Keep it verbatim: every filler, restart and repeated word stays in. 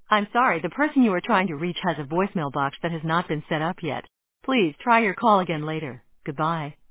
I'm sorry, the person you are trying to reach has a voicemail box that has not been set up yet. Please try your call again later. Goodbye.